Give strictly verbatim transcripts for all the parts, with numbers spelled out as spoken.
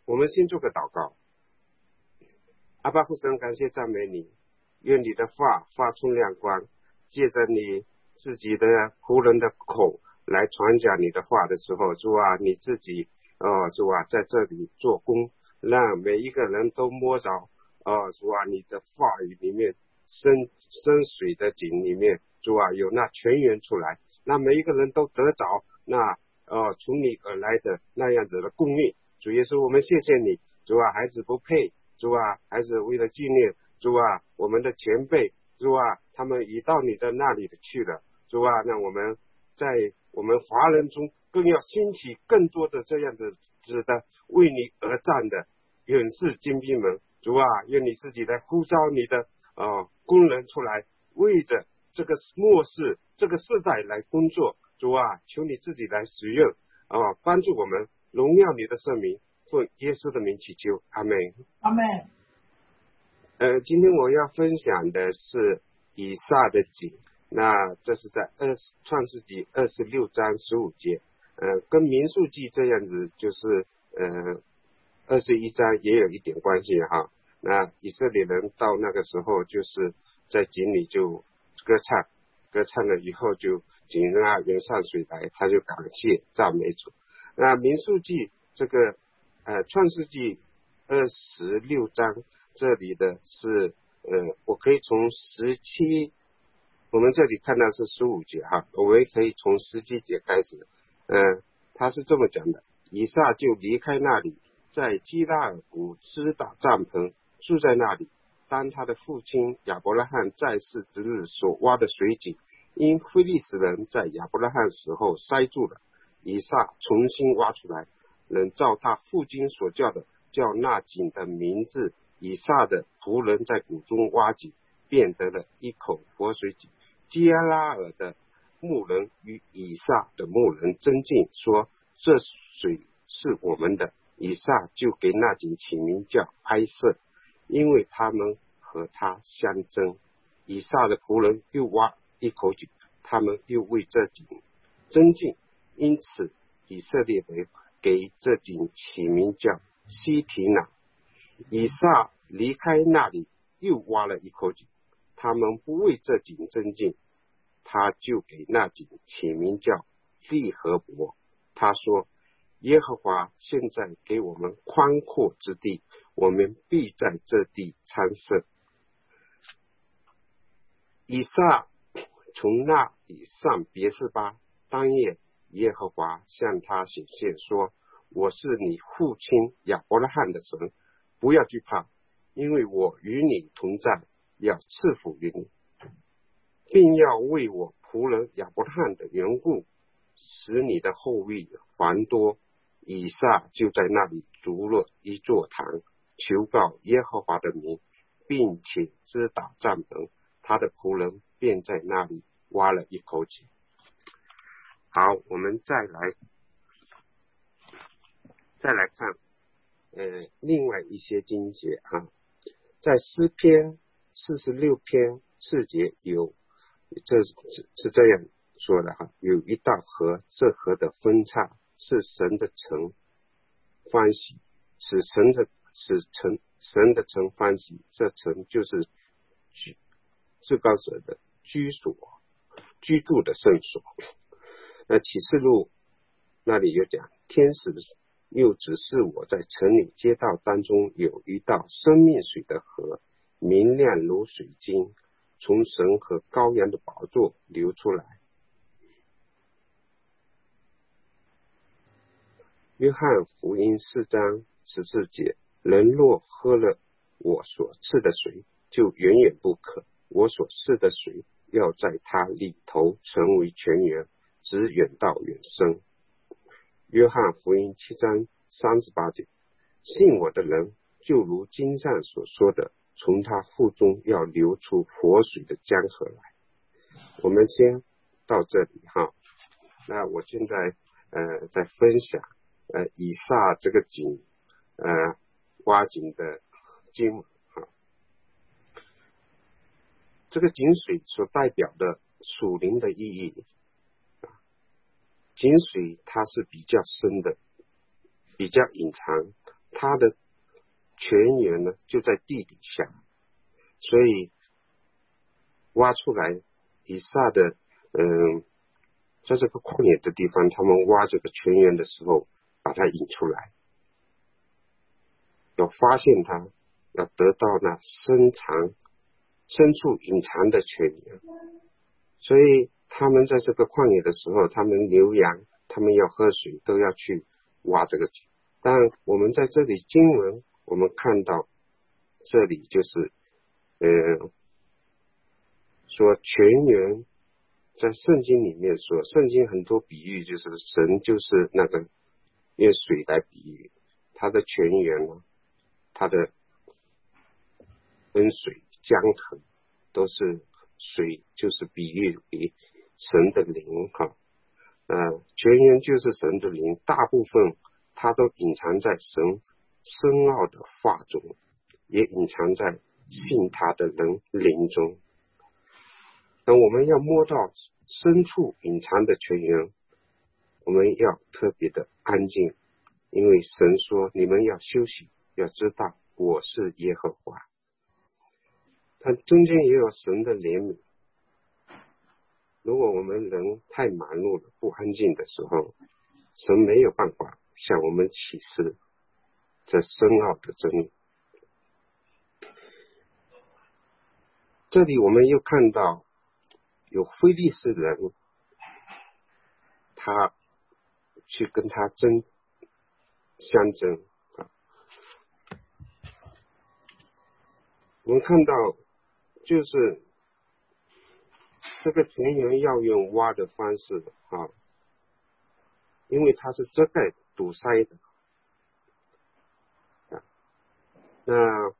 我们先做个祷告。阿爸父神，感谢赞美你，愿你的话发出亮光，借着你自己的仆人的口来传讲你的话的时候，主啊，你自己哦，主啊，在这里做工，让每一个人都摸着哦，主啊，你的话语里面深深水的井里面，主啊，有那泉源出来，那每一个人都得着那呃从你而来的那样子的供应。主耶稣，我们谢谢你，主啊，孩子不配，主啊，孩子为了纪念，主啊，我们的前辈，主啊，他们已到你的那里去了，主啊，那我们在我们华人中更要兴起更多的这样的子的为你而战的远视精兵们，主啊，愿你自己来呼召你的呃工人出来，为着这个末世这个世代来工作，主啊，求你自己来使用啊、呃，帮助我们荣耀你的圣名，奉耶稣的名祈求，阿们。 阿们。 呃，今天我要分享的是以撒的井，那这是在二创世纪二十六章十五节，呃，跟民数记这样子，就是呃二十一章也有一点关系哈。那以色列人到那个时候，就是在井里就歌唱，歌唱了以后就井啊源上水来，他就感谢赞美主。那民数记这个呃创世纪二十六章这里的是呃我可以从十七，我们这里看到是十五节哈，我们可以从十七节开始。呃他是这么讲的，以撒就离开那里，在基拉尔谷支打帐篷，住在那里。当他的父亲亚伯拉罕在世之日所挖的水井，因非利士人在亚伯拉罕死后塞住了，以撒重新挖出来，能照他父亲所叫的，叫那井的名字。以撒的仆人在谷中挖井，变得了一口活水井。基拉尔的牧人与以撒的牧人争竞，说这水是我们的。以撒就给那井起名叫埃瑟，因为他们和他相争。以撒的仆人又挖一口井，他们又为这井争竞，因此以色列人给这井起名叫西提拿。以撒离开那里，又挖了一口井，他们不为这井争竞，他就给那井起名叫利和伯。他说，耶和华现在给我们宽阔之地，我们必在这地参摄。以撒从那里上别是巴，当夜耶和华向他显现说，我是你父亲亚伯拉罕的神，不要惧怕，因为我与你同在，要赐福于你，并要为我仆人亚伯拉罕的缘故，使你的后裔繁多。以撒就在那里筑了一座坛，求告耶和华的名，并且支打帐篷，他的仆人便在那里挖了一口井。好，我们再来再来看呃另外一些经节啊，在诗篇四十六篇四节有，这是是这样说的哈，有一道河，这河的分叉是神的城欢喜，使神的使城神的城欢喜，这城就是至高者的居所，居住的圣所。那启示录那里有讲，天使又指示我在城里街道当中有一道生命水的河，明亮如水晶，从神和羔羊的宝座流出来。约翰福音四章十四节，人若喝了我所赐的水，就远远不渴，我所赐的水要在他里头成为泉源，直远到远生。约翰福音七章三十八节，信我的人就如经上所说的，从他腹中要流出活水的江河来。我们先到这里哈，那我现在呃在分享呃以撒这个井呃挖井的经文哈。这个井水所代表的属灵的意义，井水它是比较深的，比较隐藏， 它的泉源呢就在地底下，所以挖出来以撒的嗯，在这个旷野的地方，他们挖这个泉源的时候，把它引出来，要发现它，要得到那深藏深处隐藏的泉源。所以他们在这个旷野的时候，他们牛羊，他们要喝水，都要去挖这个井。但我们在这里经文，我们看到这里就是呃说泉源，在圣经里面说，圣经很多比喻就是神就是那个用水来比喻，它的泉源呢，它的温水江河都是水，就是比喻为神的灵哈。呃，泉源就是神的灵，大部分它都隐藏在神深奥的话中，也隐藏在信他的人灵中。那我们要摸到深处隐藏的泉源，我们要特别的安静，因为神说你们要休息，要知道我是耶和华。但中间也有神的怜悯，如果我们人太忙碌了，不安静的时候，神没有办法向我们启示这深奥的真理。这里我们又看到有非利士人，他去跟他争相争啊。我们看到就是这个泉源要用挖的方式啊，因为它是遮盖堵塞的啊。那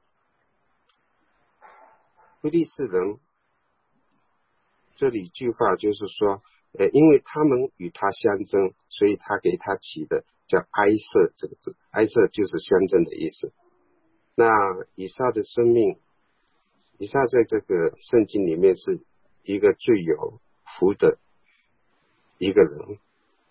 非利士人这里一句话就是说，呃，因为他们与他相争，所以他给他起的叫哀瑟这个字，哀瑟就是相争的意思。那以撒的生命，以撒在这个圣经里面是一个最有福的一个人，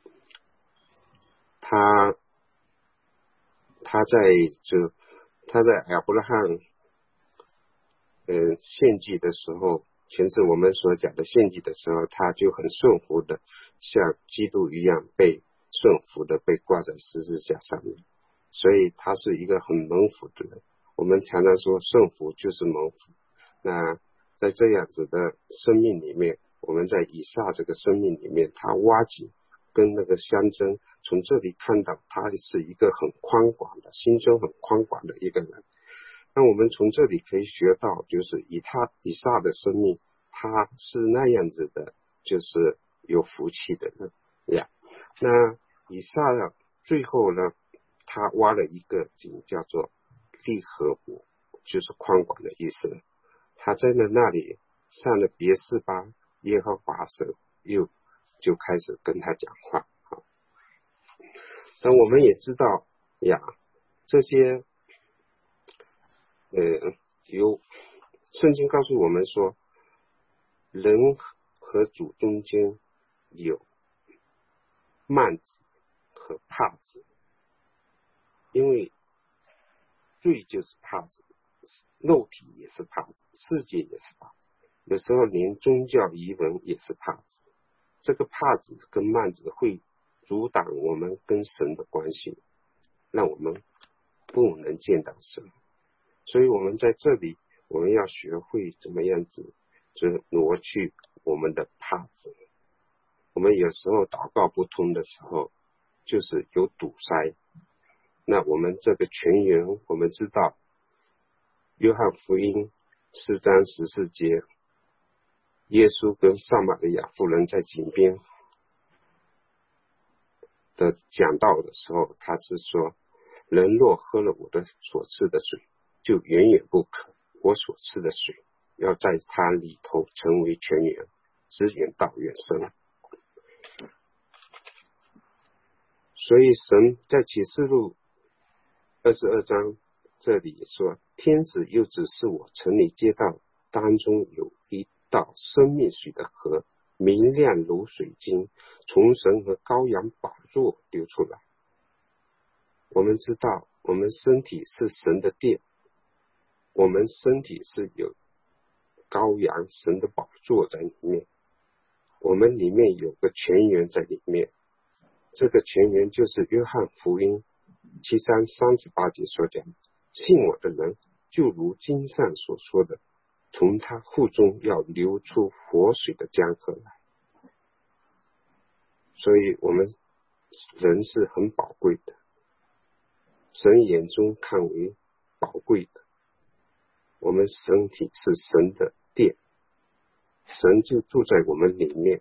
他他在就他在亚伯拉罕呃献祭的时候，全是我们所讲的献祭的时候，他就很顺服的，像基督一样被顺服的被挂在十字架上面，所以他是一个很蒙福的人。我们常常说顺服就是蒙福。那在这样子的生命里面，我们在以撒这个生命里面，他挖井跟那个相争，从这里看到他是一个很宽广的，心中很宽广的一个人。那我们从这里可以学到，就是以他以撒的生命，他是那样子的，就是有福气的人呀。那以撒最后呢，他挖了一个井，叫做利和伯，就是宽广的意思。他在那里上了别是巴，耶和华神又就开始跟他讲话。但我们也知道呀，这些呃，有圣经告诉我们说，人和主中间有幔子和帕子，因为罪就是帕子，肉体也是帕子，世界也是帕子，有时候连宗教仪文也是帕子。这个帕子跟幔子会阻挡我们跟神的关系，让我们不能见到神。所以我们在这里，我们要学会怎么样子，就是挪去我们的帕子。我们有时候祷告不通的时候，就是有堵塞。那我们这个泉源，我们知道，约翰福音四章十四节，耶稣跟撒玛利亚妇人在井边的讲道的时候，他是说，人若喝了我的所赐的水，就远远不渴，我所赐的水要在它里头成为泉源，直远到远生。所以神在启示录二十二章这里说，天使又指示我，城里街道当中有一道生命水的河，明亮如水晶，从神和羔羊宝座流出来。我们知道我们身体是神的殿，我们身体是有羔羊神的宝座在里面，我们里面有个泉源在里面，这个泉源就是约翰福音七章三十八节所讲，信我的人就如经上所说的，从他腹中要流出活水的江河来。所以我们人是很宝贵的，神眼中看为宝贵的，我们身体是神的殿，神就住在我们里面。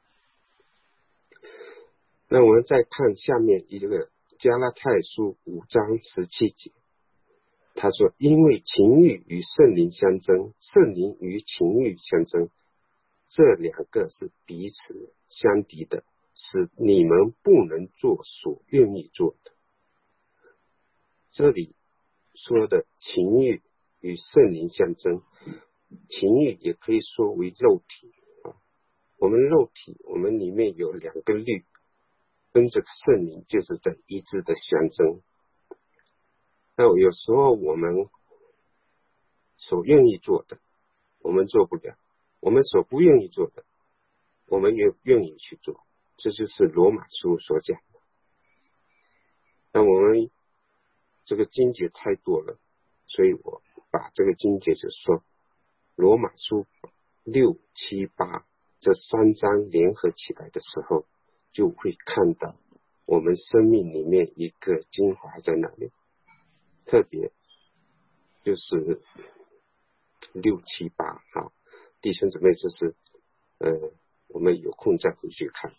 那我们再看下面一个加拉太书五章十七节，他说，因为情欲与圣灵相争，圣灵与情欲相争，这两个是彼此相敌的，使你们不能做所愿意做的。这里说的情欲与圣灵相争，情欲也可以说为肉体啊。我们肉体，我们里面有两个律，跟这个圣灵就是在一致的相争。那有时候我们所愿意做的，我们做不了；我们所不愿意做的，我们也愿意去做。这就是罗马书所讲的。那我们这个经节太多了，所以我把这个经节就说，罗马书六七八这三章联合起来的时候，就会看到我们生命里面一个精华在哪里。特别就是六七八啊，弟兄姊妹，就是呃，我们有空再回去看。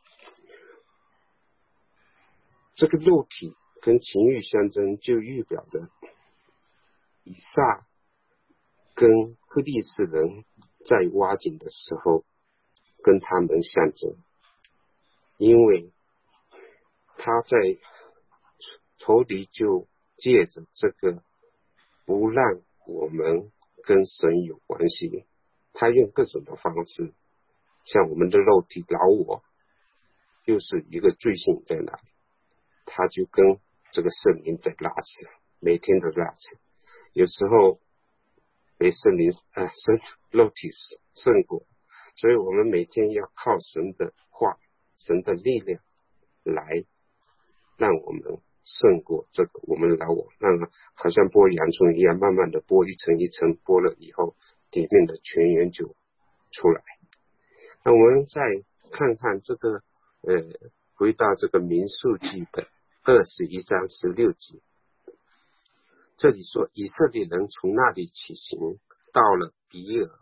这个肉体跟情欲相争，就预表的以撒跟非利士人在挖井的时候跟他们相争，因为他在仇敌就借着这个不让我们跟神有关系，他用各种的方式，像我们的肉体老我又是一个罪性在哪里，他就跟这个圣灵在拉扯，每天都拉扯，有时候被圣灵啊神肉体胜过，所以我们每天要靠神的话，神的力量来让我们胜过这个我们的老我，让好像剥洋葱一样，慢慢的剥一层一层，剥了以后里面的泉源就出来。那我们再看看这个呃，回到这个民数记的二十一章十六节，这里说以色列人从那里起行，到了比尔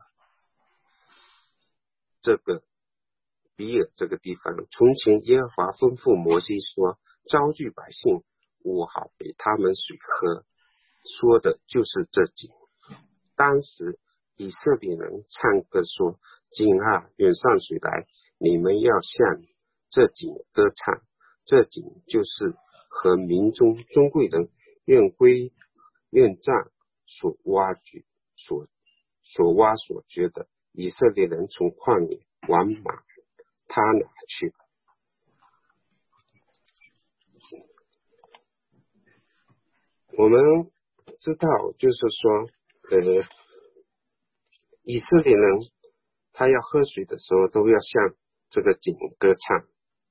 这个比尔这个地方，从前耶和华吩咐摩西说，招聚百姓，我好给他们水喝，说的就是这井。当时以色列人唱歌说，井啊，远上水来，你们要向这井歌唱。这井就是和民中尊贵人愿归愿葬所挖掘所所挖所掘的，以色列人从旷野往马他拿去。我们知道就是说呃，以色列人他要喝水的时候都要向这个井歌唱，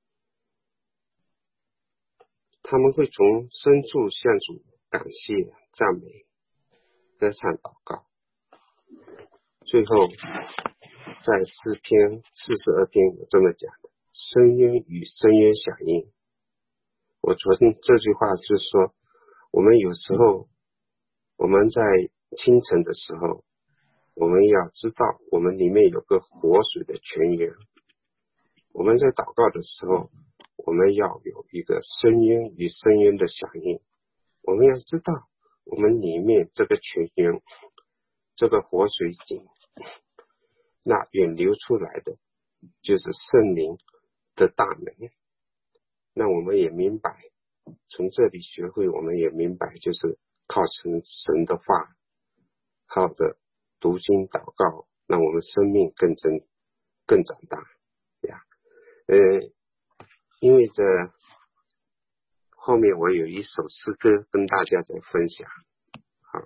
他们会从深处向主感谢赞美歌唱祷告。最后在诗篇四十二篇有这么讲的，深渊与深渊响应。我昨天这句话是说，我们有时候我们在清晨的时候，我们要知道我们里面有个活水的泉源，我们在祷告的时候，我们要有一个深渊与深渊的响应。我们要知道我们里面这个泉源，这个活水井，那远流出来的就是圣灵的大能。那我们也明白，从这里学会，我们也明白，就是靠成神的话，靠着读经祷告，让我们生命更增更长大呀。呃，因为这后面我有一首诗歌跟大家在分享。好，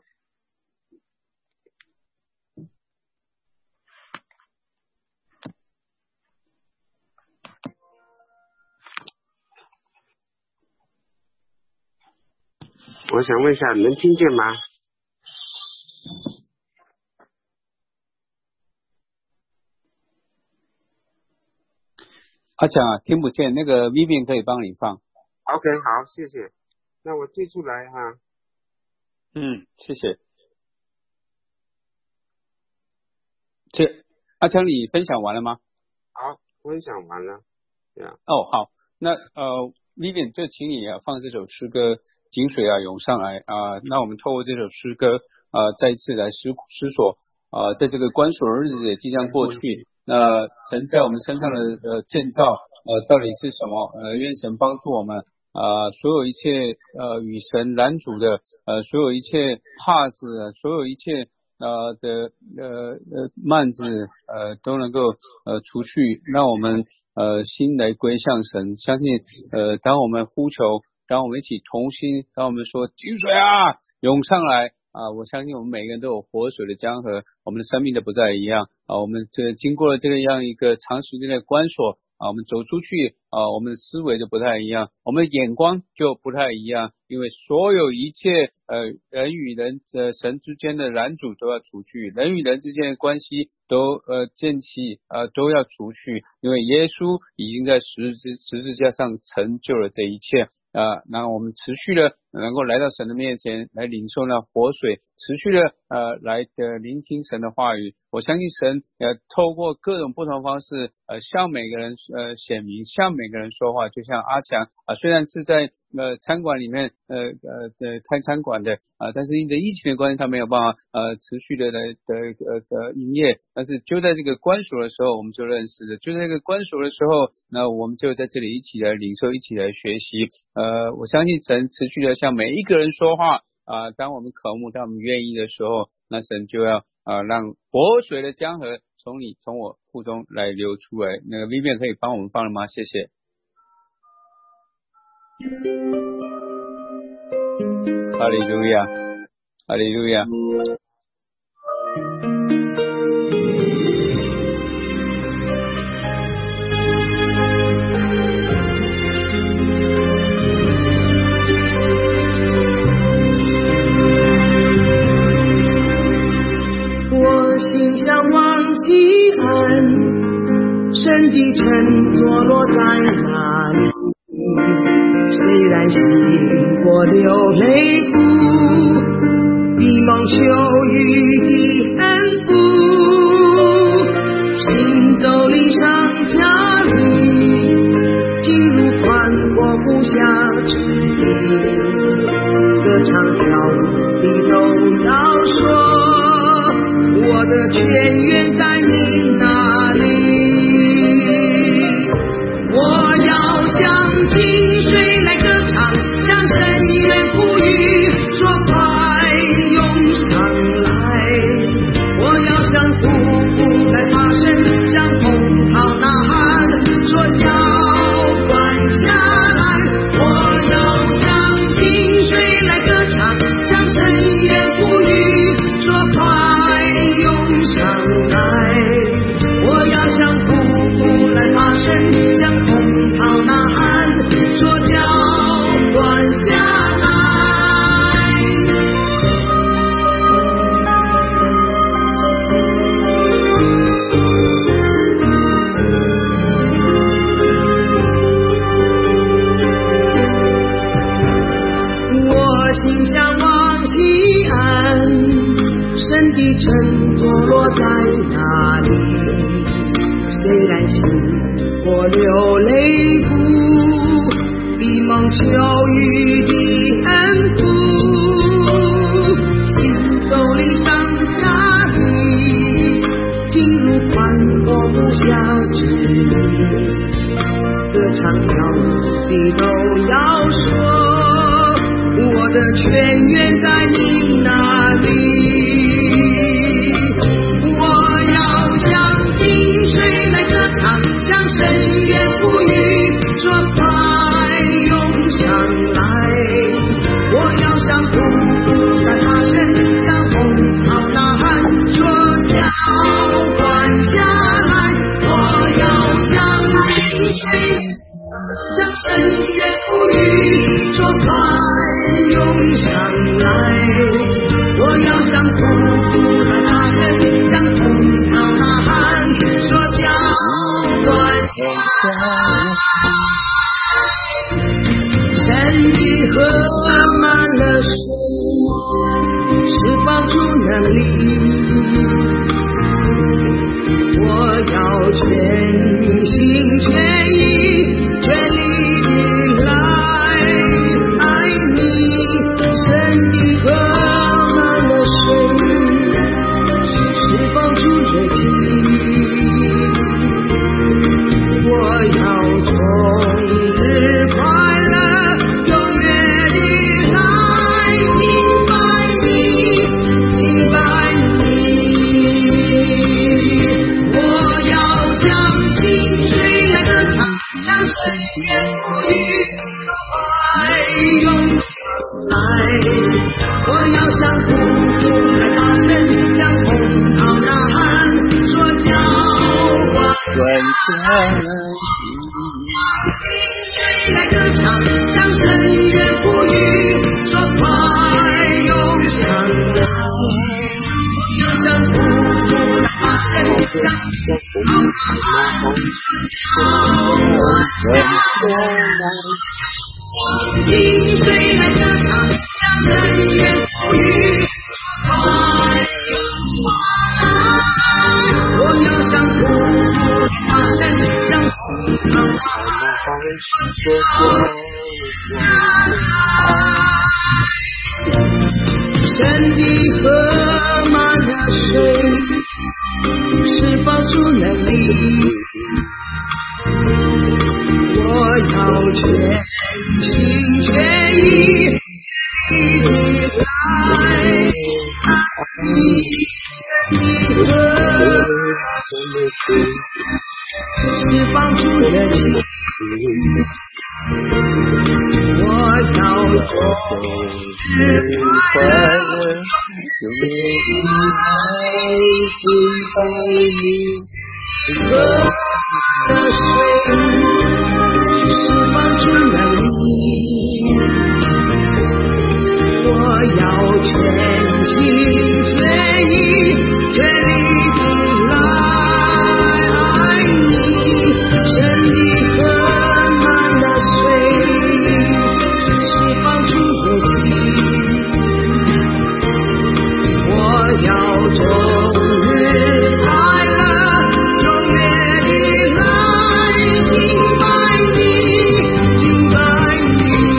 我想问一下，能听见吗？ 阿强啊，听不见，那个 Vivian 可以帮你放。 OK， 好，谢谢。那我对出来哈。 嗯，谢谢。这阿强，你分享完了吗？ 好，分享完了。对啊。 哦，好，那呃 ，Vivian 就请你啊放这首诗歌《井水啊涌上来》啊、呃，那我们透过这首诗歌啊、呃，再一次来思思索啊、呃，在这个关锁的日子也即将过去。那神在我们身上的呃建造呃到底是什么？呃，愿神帮助我们啊、呃，所有一切呃与神拦阻的呃所有一切帕子，所有一切呃的呃呃幔子呃都能够呃除去，让我们呃心来归向神。相信呃当我们呼求，当我们一起同心，当我们说井水啊涌上来。啊，我相信我们每个人都有活水的江河，我们的生命都不再一样啊。我们这经过了这样一个长时间的关锁啊，我们走出去啊，我们的思维就不太一样，我们的眼光就不太一样，因为所有一切呃人与人呃神之间的拦阻都要除去，人与人之间的关系都呃建起呃都要除去，因为耶稣已经在十字十字架上成就了这一切。啊，然后我们持续的能够来到神的面前来领受那活水，持续的呃来的聆听神的话语。我相信神呃透过各种不同方式呃向每个人呃显明，向每个人说话。就像阿强啊、呃，虽然是在呃餐馆里面呃呃的开餐馆的啊、呃，但是因着疫情的关系，他没有办法呃持续的来的呃的营业。但是就在这个关锁的时候，我们就认识了；就在这个关锁的时候，那我们就在这里一起来领受，一起来学习。呃，我相信神持续的向每一个人说话啊、呃。当我们渴慕，当我们愿意的时候，那神就要啊、呃、让活水的江河从你从我腹中来流出来。那个 Vivian 可以帮我们放了吗？谢谢。哈利路亚，哈利路亚。 心向往西安，神的城坐落在哪里？虽然行过流泪谷，必蒙求雨的恩福。行走岭上加里，进入宽阔无暇之地，歌唱跳舞的都要说，我的泉源在你那里。我要向井水来歌唱，向深渊呼吁，说快涌上来。我要向瀑布来发声，向洪涛呐喊，说浇灌下来。我要向井水来歌唱，向深渊呼吁，说快涌上来。我要向瀑布来发声，向洪涛呐喊，说浇灌下来。我心向往西安，神的城坐落在哪里？虽然行过流泪谷，必蒙求雨的恩福。行走岭上加里，进入宽阔无暇之地，歌唱跳舞的都要说，我的泉源在你那里。向深渊呼吁，说快涌上来。 山地河满了水，释放出能力。我要全心全意全力地来爱你。山地河满了水，释放出热情。我要终日快乐，永远地来敬拜你，敬拜你。我要像清水来歌唱，像深渊不语，爱涌来。我要像瀑布来大声，像洪涛呐喊，说叫唤。清水来歌唱，像深渊不语，说快涌上来。我要像瀑布来大声，像洪涛呐喊，清水来歌唱，像深渊不语，快涌上来。我要像瀑布大声，像洪涛呐喊，山地河满了水，释放出能力。我要全心全意全力地来爱你。山地河释放出热情。我要终日快乐，永远敬拜你。河的水释放出能力。我要全心全意全力地来爱你。山地河满了水，释放出热情。我要终日快乐，永远地来敬拜你，敬拜你，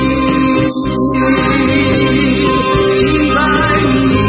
敬拜你，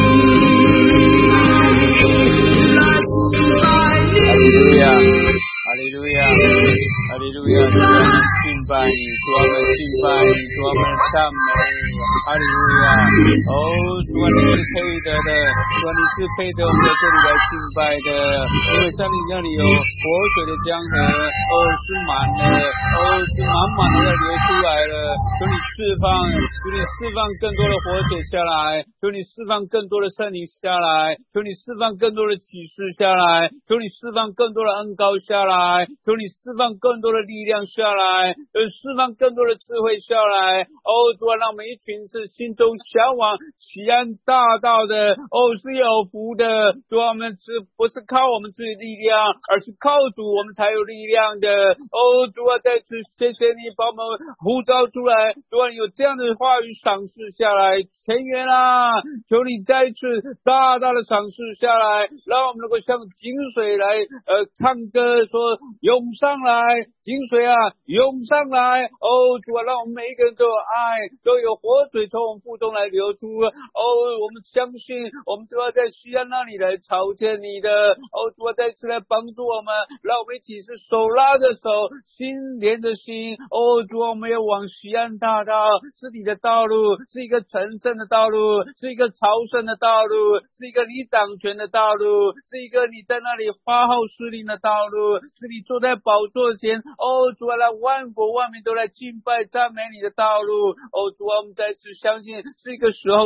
来敬拜你。 哈利路亚，哈利路亚，哈利路亚，主啊，敬拜你，主啊，我们敬拜你，主啊，我们赞美，哈利路亚。哦，主啊，你是配得的，主啊，你是配得我们在这里来敬拜的，因为山里那里有活水的江河，哦，是满了，哦，是满满的要流出来了。求你释放，求你释放更多的活水下来，求你释放更多的圣灵下来，求你释放更多的启示下来，求你释放更多的恩膏下来，求你释放更多的力量下来，呃，释放更多的智慧下来。哦，主啊，让我们一群是心中向往奇安大道的，哦，是有福的。主啊，我们是不是靠我们自己的力量，而是靠主我们才有力量的。哦，主啊，再次谢谢你把我们呼召出来，主啊，有这样的话语赏赐下来，前缘啊，求你再次大大的赏赐下来，让我们能够像井水来呃唱歌说涌上来，井水啊涌上来。哦，主啊，让我们每一个人都有爱，都有活水从我们腹中来流出。哦，我们相信我们都要在西安那里来朝见你的。哦，主啊，再次来帮助我们，让我们一起是手拉着手，心连着心。哦，主啊，我们要往西安大道，是你的道路，是一个成圣的道路，是一个朝圣的道路，是一个你掌权的道路，是一个你在那里发号施令的道路，是你坐在宝座前，哦，主啊，让万国万民都来敬拜赞美你的道路。哦，主啊，我们再次相信是一个时候到了，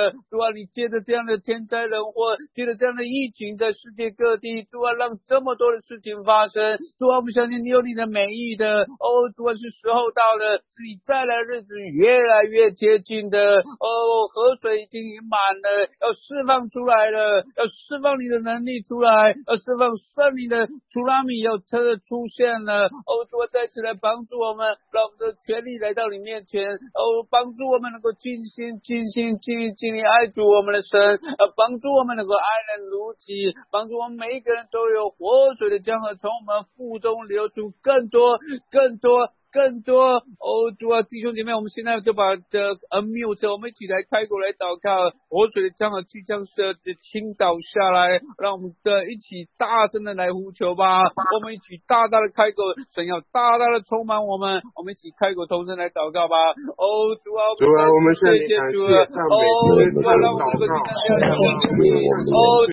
的。主啊，你借着这样的天灾人祸，借着这样的疫情在世界各地，主啊，让这么多的事情发生。主啊，我们相信你有你的美意的。哦，主啊，是时候到了，是你再来日子越来越接近的。哦，河水已经满了，要释放出来了，要释放你的能力出来，要释放圣灵的出拉米要真的出现了。哦，主啊，再次来帮助我们，让我们的权利来到你面前。哦，帮助我们能够尽心尽心尽力尽力爱主我们的神，呃，帮助我们能够爱人如己，帮助我们每一个人都有活水的江河从我们腹中流出更多更多更多。哦，主啊，弟兄姐妹，我们现在就把的 unmute， 我们一起来开口来祷告，活水的江河即将是倾倒下来，让我们的一起大声的来呼求吧。我们一起大大的开口，神要大大的充满我们，我们一起开口同声来祷告吧。哦，主啊， 主啊，我们向你感谢赞美， 哦，主啊，让我们能够尽量这样的哦。